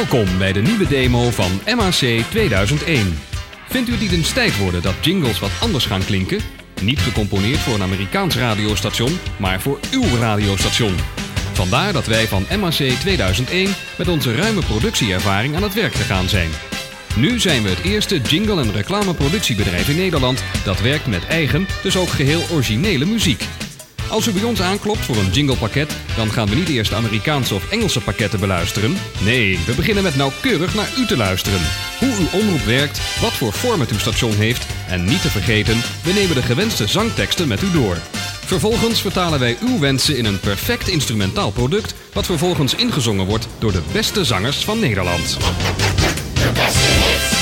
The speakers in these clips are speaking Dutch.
Welkom bij de nieuwe demo van MAC 2001. Vindt u het niet eens tijd worden dat jingles wat anders gaan klinken? Niet gecomponeerd voor een Amerikaans radiostation, maar voor uw radiostation. Vandaar dat wij van MAC 2001 met onze ruime productieervaring aan het werk gegaan zijn. Nu zijn we het eerste jingle- en reclameproductiebedrijf in Nederland dat werkt met eigen, dus ook geheel originele muziek. Als u bij ons aanklopt voor een jinglepakket, dan gaan we niet eerst Amerikaanse of Engelse pakketten beluisteren. Nee, we beginnen met nauwkeurig naar u te luisteren. Hoe uw omroep werkt, wat voor format uw station heeft en niet te vergeten, we nemen de gewenste zangteksten met u door. Vervolgens vertalen wij uw wensen in een perfect instrumentaal product, wat vervolgens ingezongen wordt door de beste zangers van Nederland. De beste hits.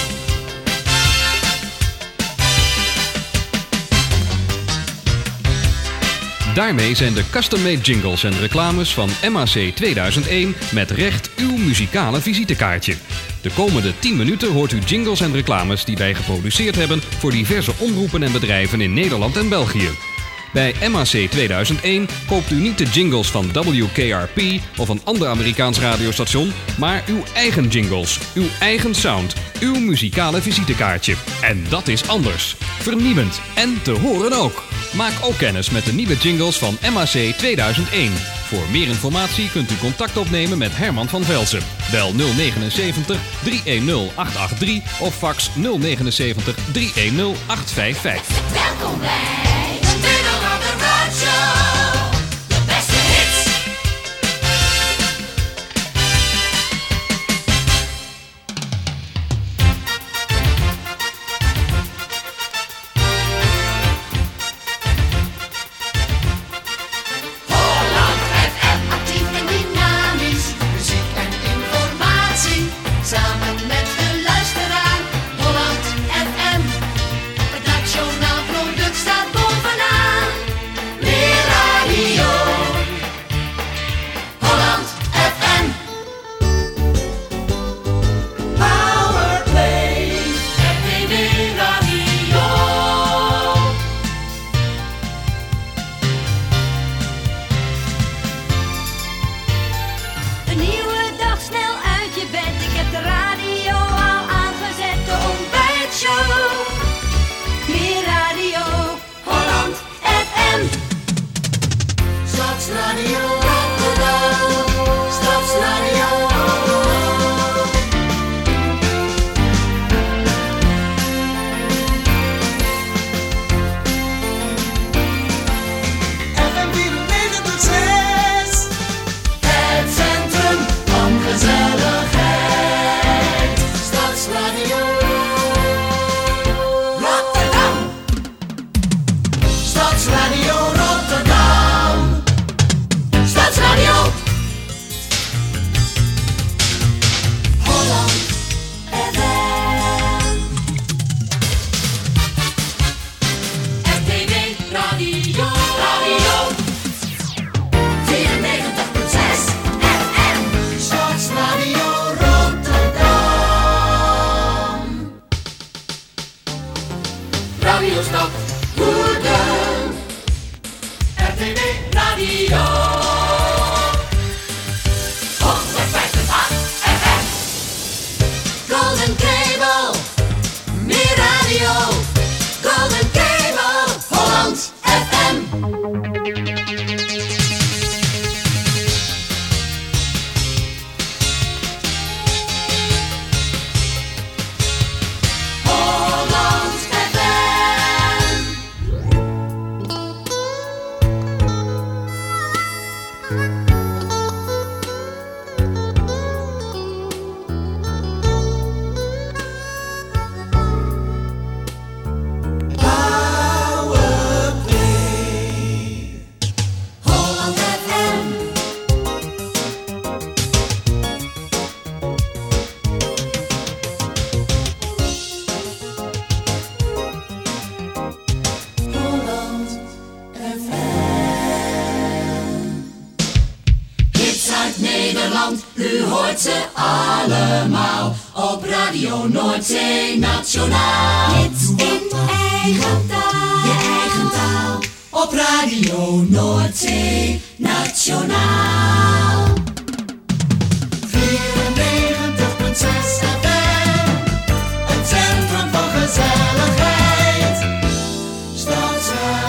Daarmee zijn de custom-made jingles en reclames van MAC 2001 met recht uw muzikale visitekaartje. De komende 10 minuten hoort u jingles en reclames die wij geproduceerd hebben voor diverse omroepen en bedrijven in Nederland en België. Bij MAC 2001 koopt u niet de jingles van WKRP of een ander Amerikaans radiostation, maar uw eigen jingles, uw eigen sound, uw muzikale visitekaartje. En dat is anders, vernieuwend en te horen ook. Maak ook kennis met de nieuwe jingles van MAC 2001. Voor meer informatie kunt u contact opnemen met Herman van Velzen. Bel 079 310 883 of fax 079 310 855. Welkom bij de Nederlander Roadshow. De beste hits. Holland FM, actief en dynamisch. Muziek en informatie. Samen met de luisteraar. Holland FM. Het nationaal product staat bovenaan. Meer radio. Holland FM. Powerplay. RTV Radio. Een nieuwe dag, snel uit je bed. Ik heb de radio al aangezet, de ontbijtshow. Meer radio, Holland FM. Stadsradio Rotterdam. Stadsradio. FM 94.6. Het centrum van gezelligheid. Stadsradio Rotterdam. Stadsradio Rotterdam. Stadsradio Holland FM. RTV Radio 94.6 FM. Stadsradio Rotterdam. Radiostad Woerden. RTV Radio 105.8 FM. Golden Cable. Meer radio. Golden Cable. Holland FM. Holland FM. Holland FM. Holland FM. Hits uit Nederland, u hoort ze allemaal op Radio Noordzee Nationaal. Hits in eigen taal, je eigen taal. Op Radio Noordzee Nationaal. 94.6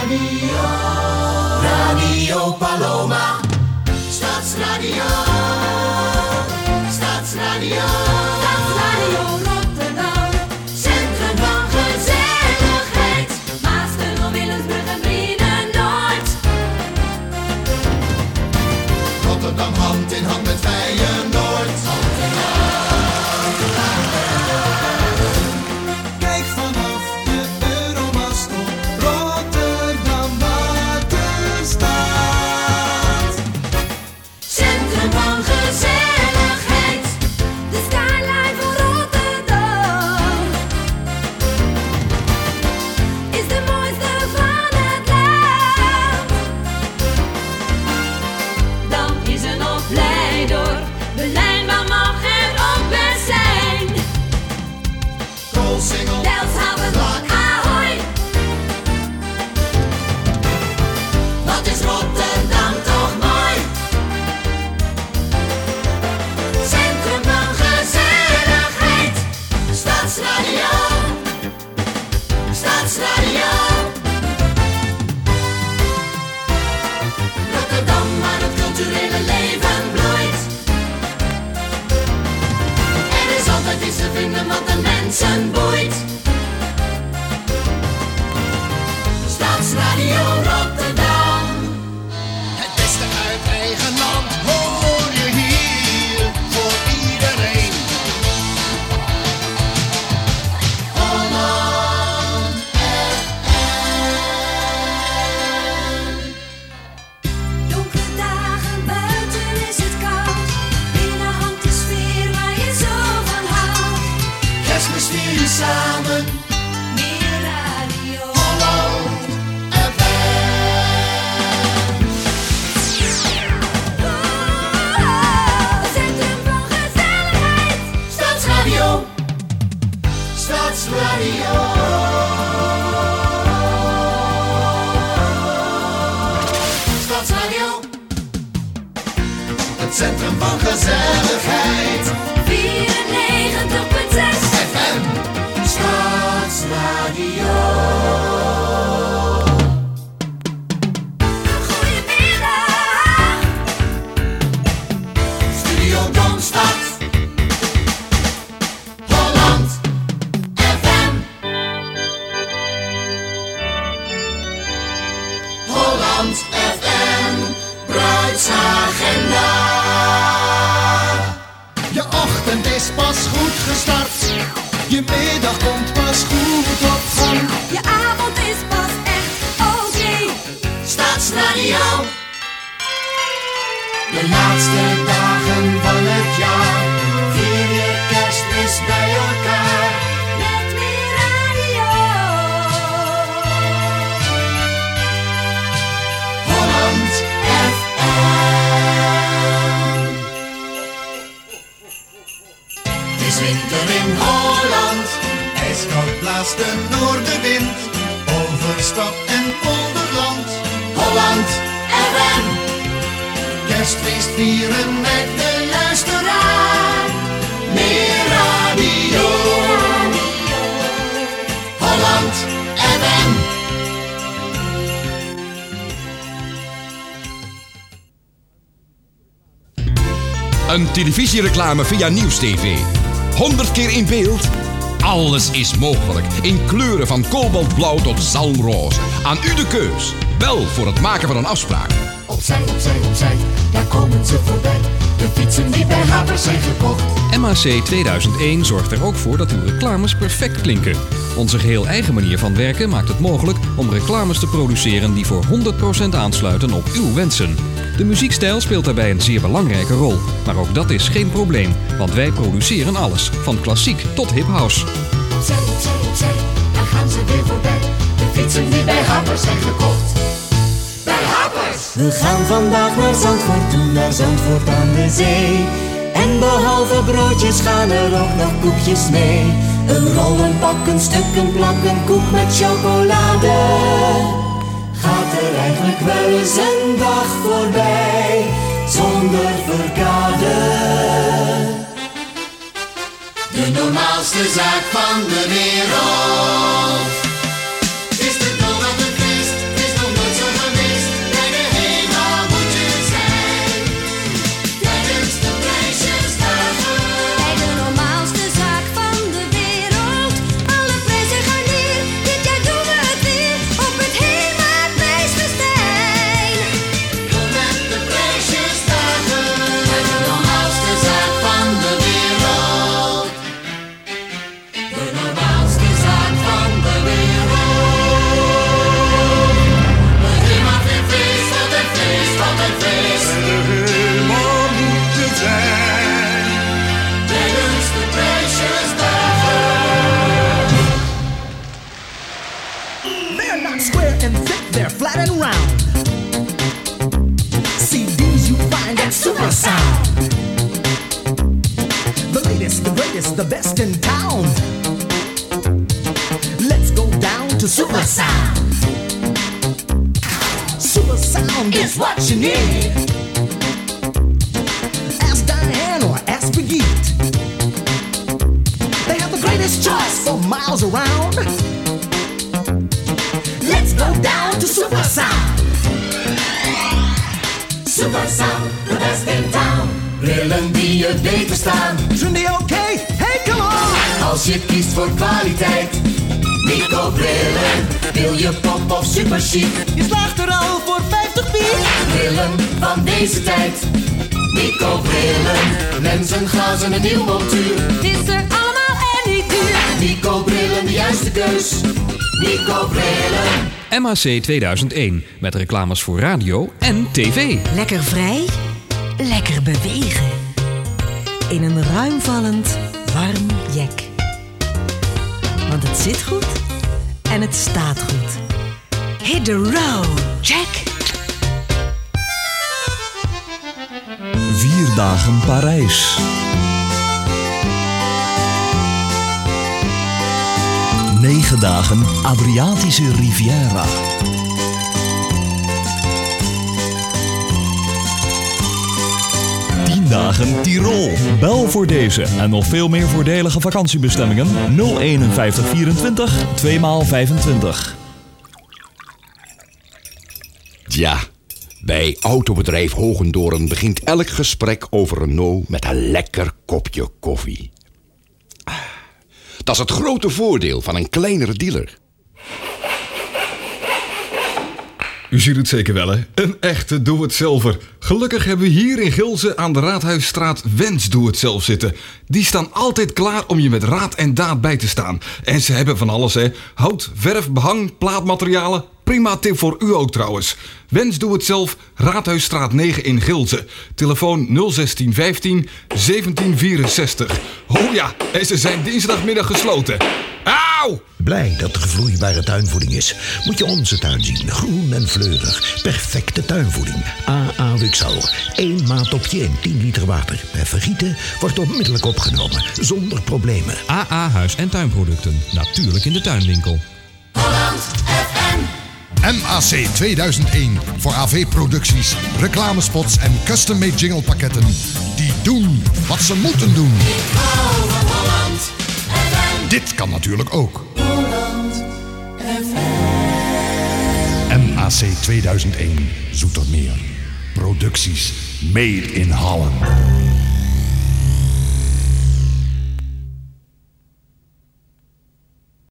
Radio Paloma. Stadsradio. Stadsradio. Stadsradio Rotterdam. Centrum van gezelligheid. Maasdorp, Willensbrug en Brienenoord. Rotterdam hand in hand met Feyenoord. Kijk vanaf de Euromast op Rotterdam Waterstaat. Centrum van gezelligheid. De skyline van Rotterdam is de mooiste van het land. Dan is er nog Blijdorp, de lijnbaan mag er ook best zijn. Koolsingel, Delfshaven, Ahoy, Wat is Rotterdam toch mooi? Centrum van gezelligheid. Stadsradio. Stadsradio. Rotterdam, waar het culturele leven bloeit. Er is altijd iets te vinden wat de mensen boeit. Stadsradio Rotterdam. het beste uit eigen land hoor je hier voor iedereen. Holland donkere dagen, buiten is het koud. Binnen hangt de sfeer waar je zo van houdt. Kerstmis vier je samen, Meer radio. Holland FM. Het centrum van gezelligheid. Stadsradio. Stadsradio. Stadsradio. Het centrum van gezelligheid. 94.6 FM. Stadsradio. Goedemiddag. Studio Domstad. Holland FM. Holland FM. Bruidsagenda. Je ochtend is pas goed gestart. Je middag komt pas goed op gang. Je avond is pas echt oké. Stadsradio. De laatste dagen van het jaar. Vier je Kerstmis bij elkaar. Met meer radio. Holland FM. Het is winter in Holland. IJskoud blaast de noordenwind over stad en polderland. Holland FM. Kerstfeest vieren met de Luisteraar. Meer radio. Holland FM. Een televisiereclame via Nieuws TV. 100 keer in beeld. Alles is mogelijk. In kleuren van kobaltblauw tot zalmroze. Aan u de keus. Bel voor het maken van een afspraak. Opzij, opzij, opzij, daar komen ze voorbij. De fietsen die bij Havers zijn gekocht. MAC 2001 zorgt er ook voor dat uw reclames perfect klinken. Onze geheel eigen manier van werken maakt het mogelijk om reclames te produceren die voor 100% aansluiten op uw wensen. De muziekstijl speelt daarbij een zeer belangrijke rol. Maar ook dat is geen probleem, want wij produceren alles, van klassiek tot hip-house. Opzij, opzij, opzij, daar gaan ze weer voorbij. De fietsen die bij Havers zijn gekocht. Bij Havers! We gaan vandaag naar Zandvoort toe, naar Zandvoort aan de zee. En behalve broodjes gaan er ook nog koekjes mee. Een rollen, pakken, stukken, plakken, koek met chocolade. Gaat er eigenlijk wel eens een dag voorbij zonder verkade? De normaalste zaak van de wereld. Het is de donderdag een feest, het is nog sound. CDs you find at Super Sound. The latest, the greatest, the best in town. Let's go down to Super Sound. Super Sound is what you need. Ask Diane or ask Brigitte. They have the greatest choice for miles around. Let's go down to Super Sound. Super Sound, the best in town. Brillen die je beter staan. Trendy okay? Hey, come on! Als je kiest voor kwaliteit. Nico brillen, wil je pop of super chic? Je slaagt er al voor 50 piek. Brillen van deze tijd. Nico brillen, mensen, glazen en nieuw montuur. Het is er allemaal en niet duur. Nico brillen, de juiste keus. Nico brillen. MAC 2001 met reclames voor radio en tv. Lekker vrij, lekker bewegen. In een ruimvallend, warm jek. Want het zit goed en het staat goed. Hit the road, Jack. 4 dagen Parijs. 9 dagen Adriatische Riviera. 10 dagen Tirol. Bel voor deze en nog veel meer voordelige vakantiebestemmingen 05124 2x25. Ja, bij autobedrijf Hogendoorn begint elk gesprek over Renault met een lekker kopje koffie. Dat is het grote voordeel van een kleinere dealer. U ziet het zeker wel, hè? Een echte doe-het-zelver. Gelukkig hebben we hier in Gilze aan de Raadhuisstraat Wens doe-het-zelf zitten. Die staan altijd klaar om je met raad en daad bij te staan. En ze hebben van alles, hè? Hout, verf, behang, plaatmaterialen. Prima tip voor u ook trouwens. Wens doe-het-zelf, Raadhuisstraat 9 in Gilze. Telefoon 01615 1764. Oh ja, en ze zijn dinsdagmiddag gesloten. Auw! Blij dat er vloeibare tuinvoeding is. Moet je onze tuin zien. Groen en fleurig. Perfecte tuinvoeding. AA Luxal. 1 maatopje in 10 liter water. Per vergieten wordt onmiddellijk opgenomen. Zonder problemen. AA Huis- en Tuinproducten. Natuurlijk in de tuinwinkel. Holland FM. MAC 2001 voor AV-producties, reclamespots en custom-made jinglepakketten. Die doen wat ze moeten doen. Ik hou van Holland FM. Dit kan natuurlijk ook. Holland MAC 2001 Zoetermeer. Producties made in Holland.